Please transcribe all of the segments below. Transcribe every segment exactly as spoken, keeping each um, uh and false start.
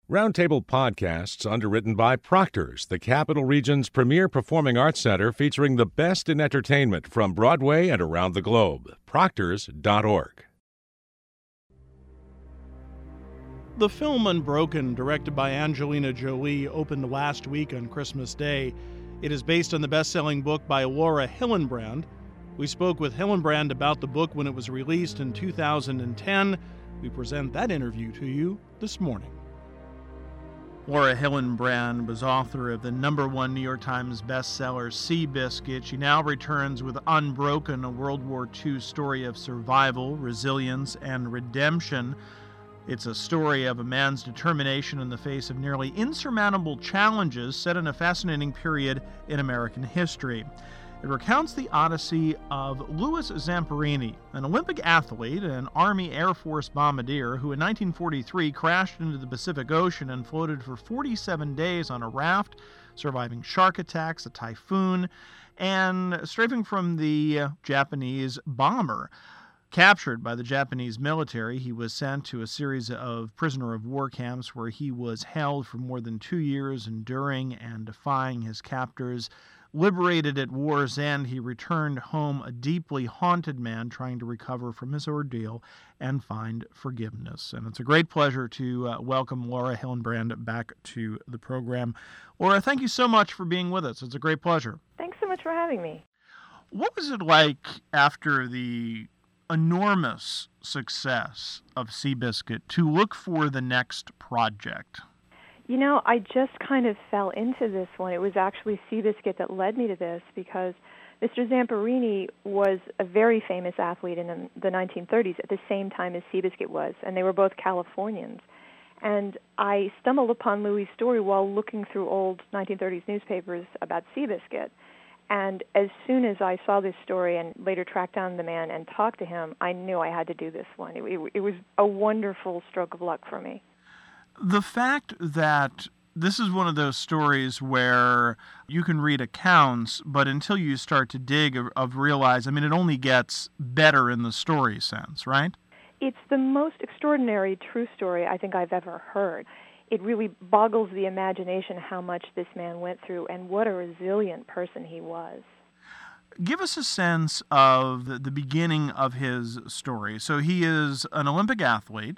Roundtable Podcasts, underwritten by Proctor's, the Capital Region's premier performing arts center featuring the best in entertainment from Broadway and around the globe. Proctors dot org. The film Unbroken, directed by Angelina Jolie, opened last week on Christmas Day. It is based on the best-selling book by Laura Hillenbrand. We spoke with Hillenbrand about the book when it was released in two thousand ten. We present that interview to you this morning. Laura Hillenbrand was author of the number one New York Times bestseller, Seabiscuit. She now returns with Unbroken, a World War Two story of survival, resilience, and redemption. It's a story of a man's determination in the face of nearly insurmountable challenges set in a fascinating period in American history. It recounts the odyssey of Louis Zamperini, an Olympic athlete and an Army Air Force bombardier who in nineteen forty-three crashed into the Pacific Ocean and floated for forty-seven days on a raft, surviving shark attacks, a typhoon, and strafing from the uh, Japanese bomber. Captured by the Japanese military, he was sent to a series of prisoner of war camps where he was held for more than two years, enduring and defying his captors. Liberated at war's end, he returned home a deeply haunted man trying to recover from his ordeal and find forgiveness. And it's a great pleasure to uh, welcome Laura Hillenbrand back to the program. Laura, thank you so much for being with us. It's a great pleasure. Thanks so much for having me. What was it like after the enormous success of Seabiscuit to look for the next project? You know, I just kind of fell into this one. It was actually Seabiscuit that led me to this because Mister Zamperini was a very famous athlete in the nineteen thirties at the same time as Seabiscuit was, and they were both Californians. And I stumbled upon Louis' story while looking through old nineteen thirties newspapers about Seabiscuit. And as soon as I saw this story and later tracked down the man and talked to him, I knew I had to do this one. It, it, it was a wonderful stroke of luck for me. The fact that this is one of those stories where you can read accounts, but until you start to dig of, of realize, I mean, it only gets better in the story sense, right? It's the most extraordinary true story I think I've ever heard. It really boggles the imagination how much this man went through and what a resilient person he was. Give us a sense of the, the beginning of his story. So he is an Olympic athlete.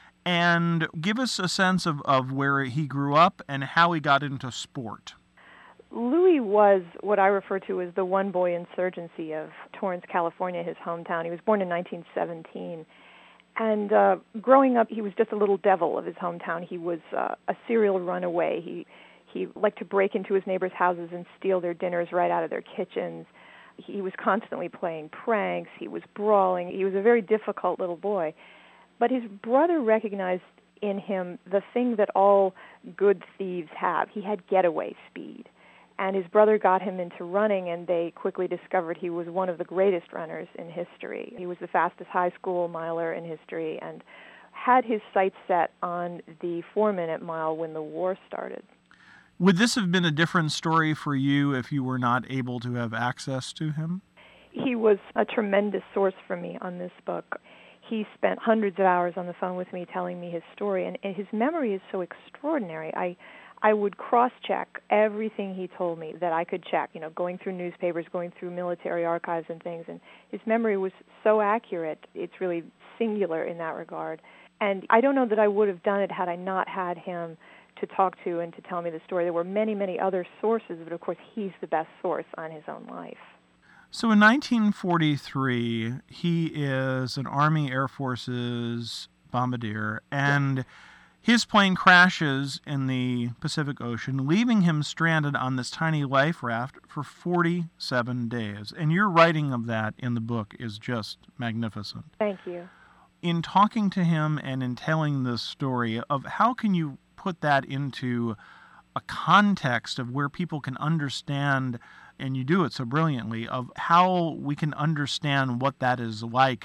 And give us a sense of, of where he grew up and how he got into sport. Louis was what I refer to as the one-boy insurgency of Torrance, California, his hometown. He was born in nineteen seventeen. And uh, growing up, he was just a little devil of his hometown. He was uh, a serial runaway. He, he liked to break into his neighbors' houses and steal their dinners right out of their kitchens. He was constantly playing pranks. He was brawling. He was a very difficult little boy. But his brother recognized in him the thing that all good thieves have. He had getaway speed. And his brother got him into running, and they quickly discovered he was one of the greatest runners in history. He was the fastest high school miler in history and had his sights set on the four-minute mile when the war started. Would this have been a different story for you if you were not able to have access to him? He was a tremendous source for me on this book. He spent hundreds of hours on the phone with me telling me his story, and, and his memory is so extraordinary. I I would cross-check everything he told me that I could check, you know, going through newspapers, going through military archives and things, and his memory was so accurate. It's really singular in that regard. And I don't know that I would have done it had I not had him to talk to and to tell me the story. There were many, many other sources, but of course he's the best source on his own life. So in nineteen forty-three, he is an Army Air Forces bombardier, and his plane crashes in the Pacific Ocean, leaving him stranded on this tiny life raft for forty-seven days. And your writing of that in the book is just magnificent. Thank you. In talking to him and in telling this story of how can you put that into a context of where people can understand, and you do it so brilliantly, of how we can understand what that is like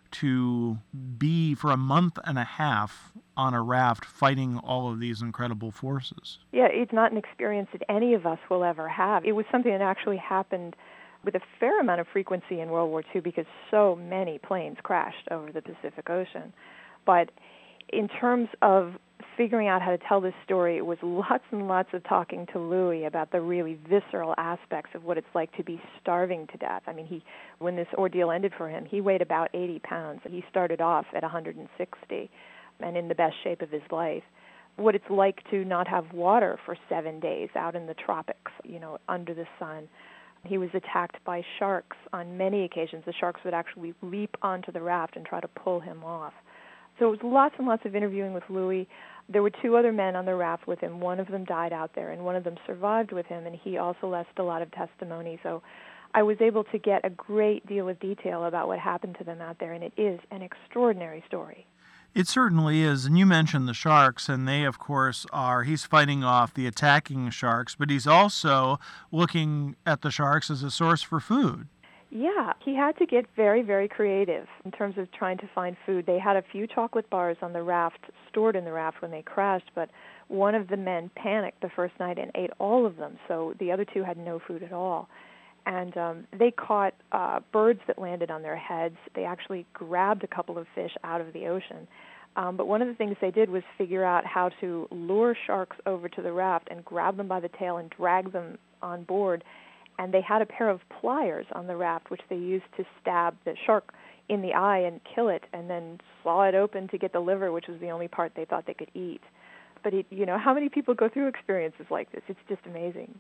to be for a month and a half on a raft fighting all of these incredible forces. Yeah, it's not an experience that any of us will ever have. It was something that actually happened with a fair amount of frequency in World War Two because so many planes crashed over the Pacific Ocean. But in terms of figuring out how to tell this story, it was lots and lots of talking to Louis about the really visceral aspects of what it's like to be starving to death. I mean, he, when this ordeal ended for him, he weighed about eighty pounds. He started off at one hundred sixty and in the best shape of his life. What it's like to not have water for seven days out in the tropics, you know, under the sun. He was attacked by sharks on many occasions. The sharks would actually leap onto the raft and try to pull him off. So it was lots and lots of interviewing with Louis. There were two other men on the raft with him. One of them died out there, and one of them survived with him, and he also left a lot of testimony. So I was able to get a great deal of detail about what happened to them out there, and it is an extraordinary story. It certainly is. And you mentioned the sharks, and they, of course, are, he's fighting off the attacking sharks, but he's also looking at the sharks as a source for food. Yeah, he had to get very, very creative in terms of trying to find food. They had a few chocolate bars on the raft, stored in the raft when they crashed, but one of the men panicked the first night and ate all of them, so the other two had no food at all. And um, they caught uh, birds that landed on their heads. They actually grabbed a couple of fish out of the ocean. Um, but one of the things they did was figure out how to lure sharks over to the raft and grab them by the tail and drag them on board. And they had a pair of pliers on the raft, which they used to stab the shark in the eye and kill it, and then saw it open to get the liver, which was the only part they thought they could eat. But, it, you know, how many people go through experiences like this? It's just amazing.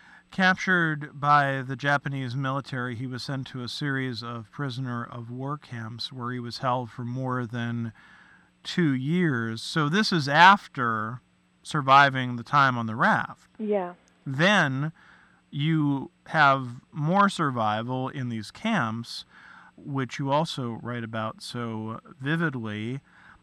Captured by the Japanese military, he was sent to a series of prisoner of war camps where he was held for more than two years. So this is after surviving the time on the raft. Yeah. Then you have more survival in these camps, which you also write about so vividly.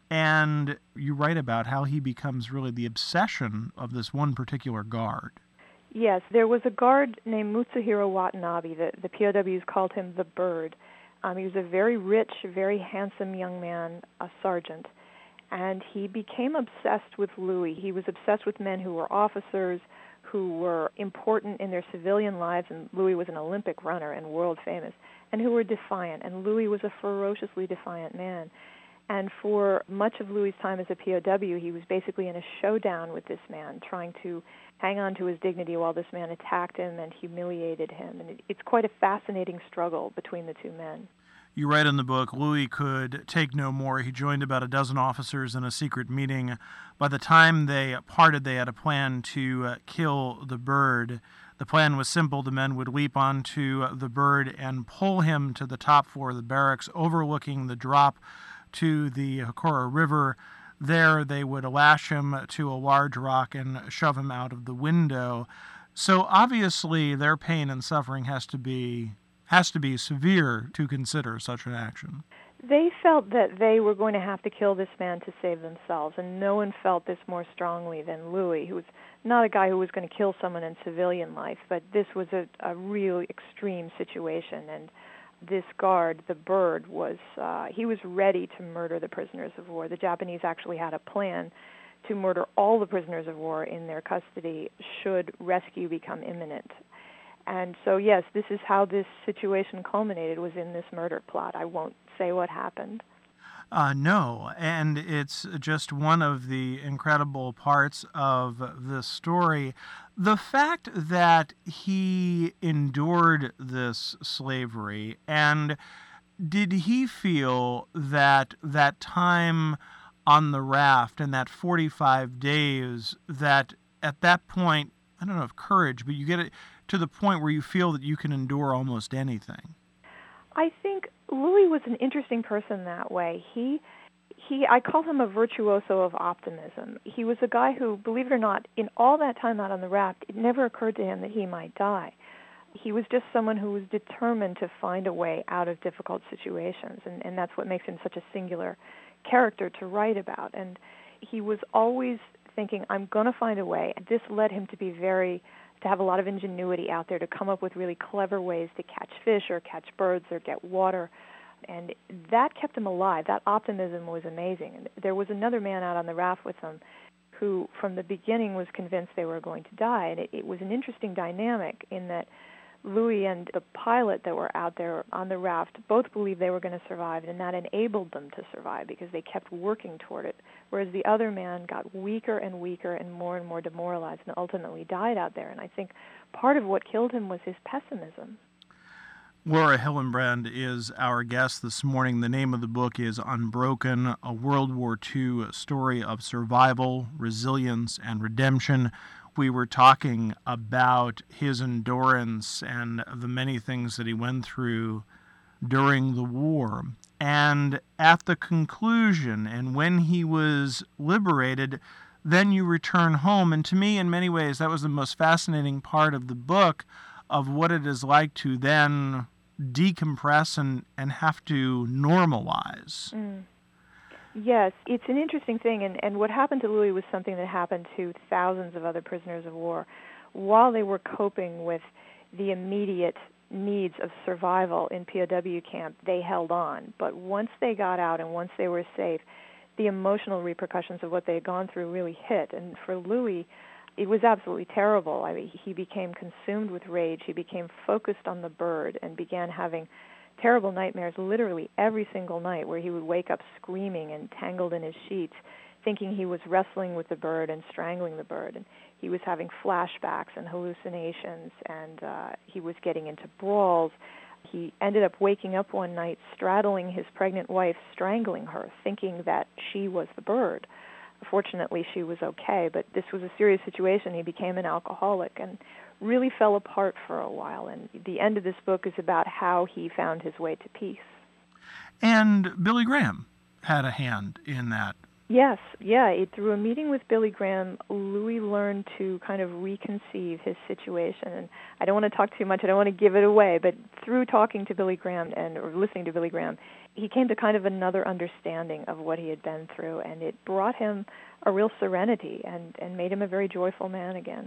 And you write about how he becomes really the obsession of this one particular guard. Yes, there was a guard named Mutsuhiro Watanabe. The, the P O Ws called him the Bird. Um, he was a very rich, very handsome young man, a sergeant, and he became obsessed with Louis. He was obsessed with men who were officers, who were important in their civilian lives, and Louis was an Olympic runner and world famous, and who were defiant, and Louis was a ferociously defiant man. And for much of Louis' time as a P O W, he was basically in a showdown with this man, trying to hang on to his dignity while this man attacked him and humiliated him. And it, it's quite a fascinating struggle between the two men. You write in the book, Louis could take no more. He joined about a dozen officers in a secret meeting. By the time they parted, they had a plan to uh, kill the Bird. The plan was simple. The men would leap onto the Bird and pull him to the top floor of the barracks, overlooking the drop to the Hokora River. There they would lash him to a large rock and shove him out of the window. So obviously their pain and suffering has to be has to be severe to consider such an action. They felt that they were going to have to kill this man to save themselves, and no one felt this more strongly than Louis, who was not a guy who was going to kill someone in civilian life, but this was a, a real extreme situation, and this guard, the Bird, was uh, he was ready to murder the prisoners of war. The Japanese actually had a plan to murder all the prisoners of war in their custody should rescue become imminent. And so, yes, this is how this situation culminated, was in this murder plot. I won't say what happened. Uh, no, and it's just one of the incredible parts of this story. The fact that he endured this slavery, and did he feel that that time on the raft and that forty-five days, that at that point, I don't know if courage, but you get it to the point where you feel that you can endure almost anything? I think Louis was an interesting person that way. He, he, I call him a virtuoso of optimism. He was a guy who, believe it or not, in all that time out on the raft, it never occurred to him that he might die. He was just someone who was determined to find a way out of difficult situations, and, and that's what makes him such a singular character to write about. And he was always thinking, I'm going to find a way. This led him to be very, to have a lot of ingenuity out there, to come up with really clever ways to catch fish or catch birds or get water. And that kept him alive. That optimism was amazing. And there was another man out on the raft with him who, from the beginning, was convinced they were going to die. And it, it was an interesting dynamic in that Louis and the pilot that were out there on the raft both believed they were going to survive, and that enabled them to survive because they kept working toward it, whereas the other man got weaker and weaker and more and more demoralized and ultimately died out there. And I think part of what killed him was his pessimism. Laura Hillenbrand is our guest this morning. The name of the book is Unbroken, a World War Two story of survival, resilience, and redemption. We were talking about his endurance and the many things that he went through during the war. And at the conclusion, and when he was liberated, then you return home. And to me, in many ways, that was the most fascinating part of the book, of what it is like to then decompress and, and have to normalize. Mm. Yes, it's an interesting thing, and, and what happened to Louis was something that happened to thousands of other prisoners of war. While they were coping with the immediate needs of survival in P O W camp, they held on. But once they got out and once they were safe, the emotional repercussions of what they had gone through really hit. And for Louis, it was absolutely terrible. I mean, he became consumed with rage. He became focused on the bird and began having terrible nightmares literally every single night, where he would wake up screaming and tangled in his sheets, thinking he was wrestling with the bird and strangling the bird. And he was having flashbacks and hallucinations, and uh, he was getting into brawls. He ended up waking up one night, straddling his pregnant wife, strangling her, thinking that she was the bird. Fortunately, she was okay, but this was a serious situation. He became an alcoholic and really fell apart for a while. And the end of this book is about how he found his way to peace. And Billy Graham had a hand in that. Yes, yeah. It, through a meeting with Billy Graham, Louis learned to kind of reconceive his situation. And I don't want to talk too much. I don't want to give it away. But through talking to Billy Graham and or listening to Billy Graham, he came to kind of another understanding of what he had been through, and it brought him a real serenity and, and made him a very joyful man again.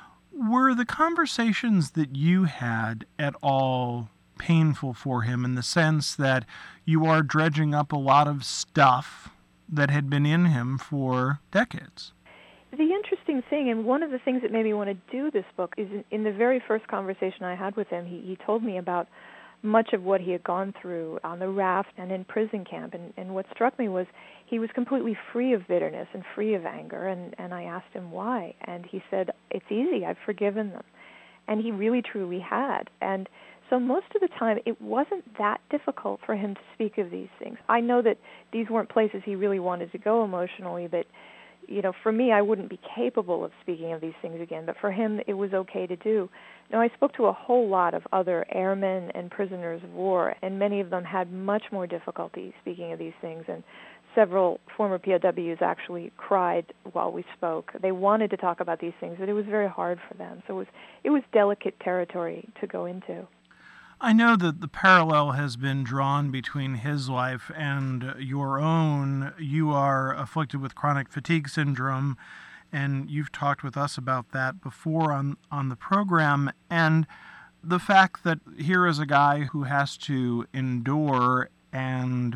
Were the conversations that you had at all painful for him, in the sense that you are dredging up a lot of stuff that had been in him for decades? The interesting thing, and one of the things that made me want to do this book, is in, in the very first conversation I had with him, he, he told me about much of what he had gone through on the raft and in prison camp. And, and what struck me was he was completely free of bitterness and free of anger. And, and I asked him why. And he said, it's easy, I've forgiven them. And he really, truly had. And so most of the time, it wasn't that difficult for him to speak of these things. I know that these weren't places he really wanted to go emotionally, but you know, for me, I wouldn't be capable of speaking of these things again, but for him, it was okay to do. Now, I spoke to a whole lot of other airmen and prisoners of war, and many of them had much more difficulty speaking of these things, and several former P O Ws actually cried while we spoke. They wanted to talk about these things, but it was very hard for them, so it was, it was delicate territory to go into. I know that the parallel has been drawn between his life and your own. You are afflicted with chronic fatigue syndrome, and you've talked with us about that before on, on the program. And the fact that here is a guy who has to endure and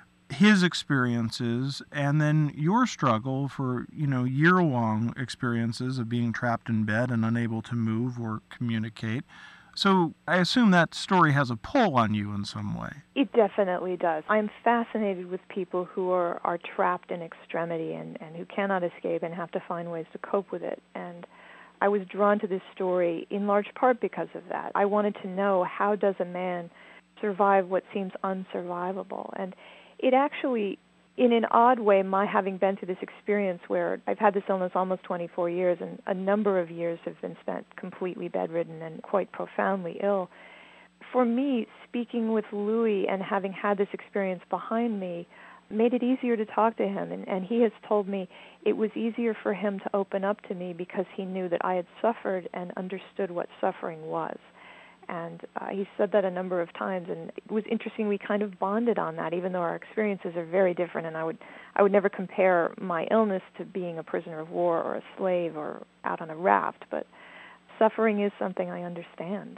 his experiences, and then your struggle for, you know, year-long experiences of being trapped in bed and unable to move or communicate. So I assume that story has a pull on you in some way. It definitely does. I'm fascinated with people who are, are trapped in extremity and, and who cannot escape and have to find ways to cope with it. And I was drawn to this story in large part because of that. I wanted to know, how does a man survive what seems unsurvivable? And it actually, in an odd way, my having been through this experience where I've had this illness almost twenty-four years, and a number of years have been spent completely bedridden and quite profoundly ill. For me, speaking with Louis and having had this experience behind me made it easier to talk to him, and, and he has told me it was easier for him to open up to me because he knew that I had suffered and understood what suffering was. And uh, he said that a number of times, and it was interesting. We kind of bonded on that, even though our experiences are very different. And I would, I would never compare my illness to being a prisoner of war or a slave or out on a raft. But suffering is something I understand.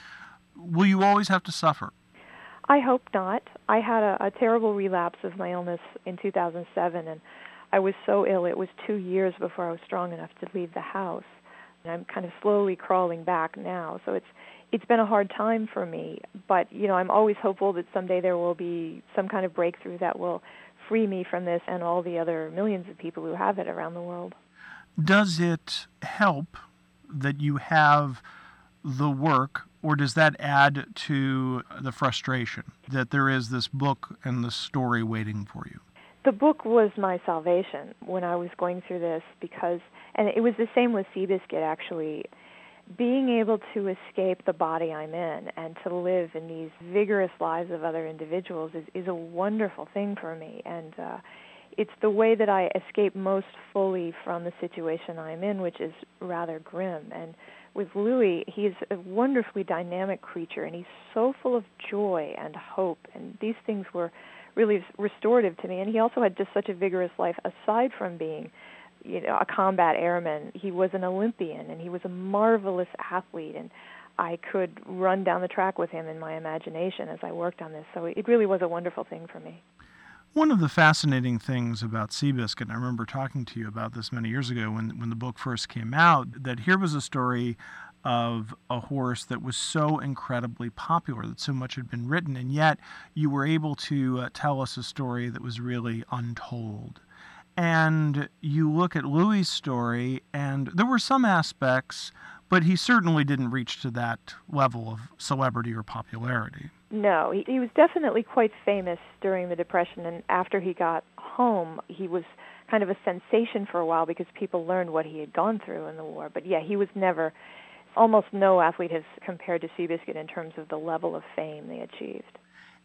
Will you always have to suffer? I hope not. I had a, a terrible relapse of my illness in two thousand seven, and I was so ill it was two years before I was strong enough to leave the house. And I'm kind of slowly crawling back now. So it's it's been a hard time for me, but, you know, I'm always hopeful that someday there will be some kind of breakthrough that will free me from this and all the other millions of people who have it around the world. Does it help that you have the work, or does that add to the frustration that there is this book and this story waiting for you? The book was my salvation when I was going through this because, and it was the same with Seabiscuit actually, being able to escape the body I'm in and to live in these vigorous lives of other individuals is, is a wonderful thing for me. And uh, it's the way that I escape most fully from the situation I'm in, which is rather grim. And with Louis, he's a wonderfully dynamic creature, and he's so full of joy and hope. And these things were really restorative to me. And he also had just such a vigorous life aside from being, you know, a combat airman. He was an Olympian, and he was a marvelous athlete, and I could run down the track with him in my imagination as I worked on this. So it really was a wonderful thing for me. One of the fascinating things about Seabiscuit, and I remember talking to you about this many years ago when, when the book first came out, that here was a story of a horse that was so incredibly popular, that so much had been written, and yet you were able to uh, tell us a story that was really untold. And you look at Louis' story, and there were some aspects, but he certainly didn't reach to that level of celebrity or popularity. No, he, he was definitely quite famous during the Depression, and after he got home, he was kind of a sensation for a while because people learned what he had gone through in the war. But yeah, he was never, almost no athlete has compared to Seabiscuit in terms of the level of fame they achieved.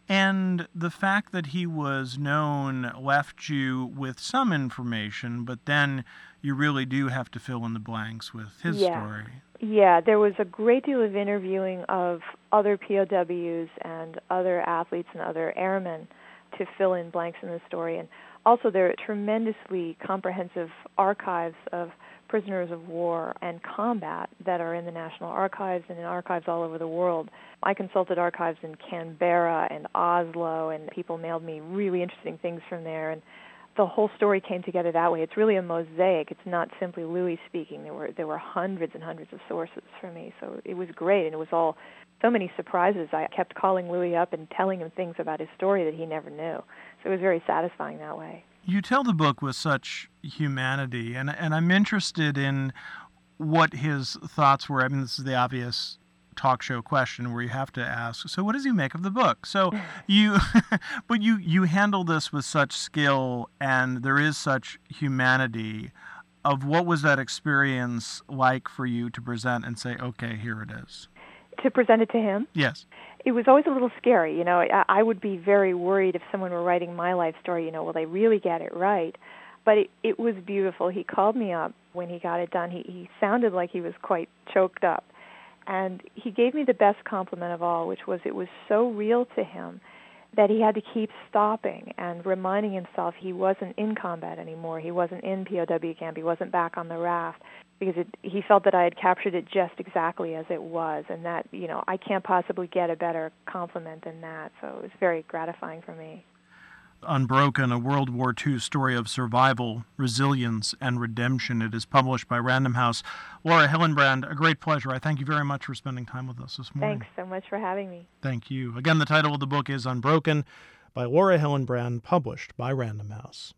And the fact that he was known left you with some information, but then you really do have to fill in the blanks with his yeah. story. Yeah, there was a great deal of interviewing of other P O Ws and other athletes and other airmen to fill in blanks in the story. And also there are tremendously comprehensive archives of prisoners of war and combat that are in the National Archives and in archives all over the world. I consulted archives in Canberra and Oslo, and people mailed me really interesting things from there, and the whole story came together that way. It's really a mosaic. It's not simply Louis speaking. There were there were hundreds and hundreds of sources for me, so it was great, and it was all so many surprises. I kept calling Louis up and telling him things about his story that he never knew, so it was very satisfying that way. You tell the book with such humanity, and and I'm interested in what his thoughts were. I mean, this is the obvious talk show question where you have to ask, so what does he make of the book? So you, but you, you handle this with such skill, and there is such humanity. Of what was that experience like for you to present and say, okay, here it is? To present it to him? Yes. It was always a little scary. You know, I, I would be very worried if someone were writing my life story, you know, will they really get it right? But it, it was beautiful. He called me up when he got it done. He, he sounded like he was quite choked up. And he gave me the best compliment of all, which was it was so real to him that he had to keep stopping and reminding himself he wasn't in combat anymore. He wasn't in P O W camp. He wasn't back on the raft, because it, he felt that I had captured it just exactly as it was, and that, you know, I can't possibly get a better compliment than that. So it was very gratifying for me. Unbroken, a World War Two story of survival, resilience, and redemption. It is published by Random House. Laura Hillenbrand, a great pleasure. I thank you very much for spending time with us this morning. Thanks so much for having me. Thank you. Again, the title of the book is Unbroken by Laura Hillenbrand, published by Random House.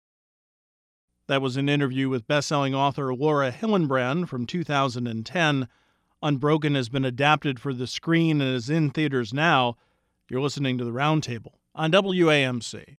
That was an interview with best-selling author Laura Hillenbrand from two thousand ten. Unbroken has been adapted for the screen and is in theaters now. You're listening to The Roundtable on W A M C.